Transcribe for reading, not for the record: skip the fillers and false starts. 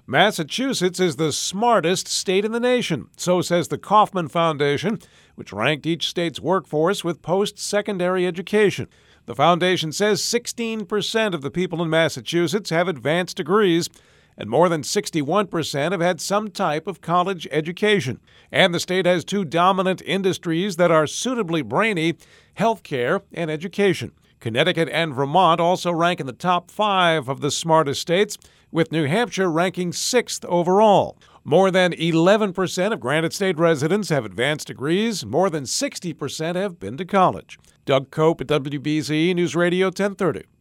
Massachusetts is the smartest state in the nation, so says the Kauffman Foundation, which ranked each state's workforce with post-secondary education. The foundation says 16% of the people in Massachusetts have advanced degrees, and more than 61% have had some type of college education. And the state has two dominant industries that are suitably brainy: healthcare and education. Connecticut and Vermont also rank in the top 5 of the smartest states, with New Hampshire ranking 6th overall. More than 11% of Granite State residents have advanced degrees. More than 60% have been to college. Doug Cope at WBZ News Radio 1030.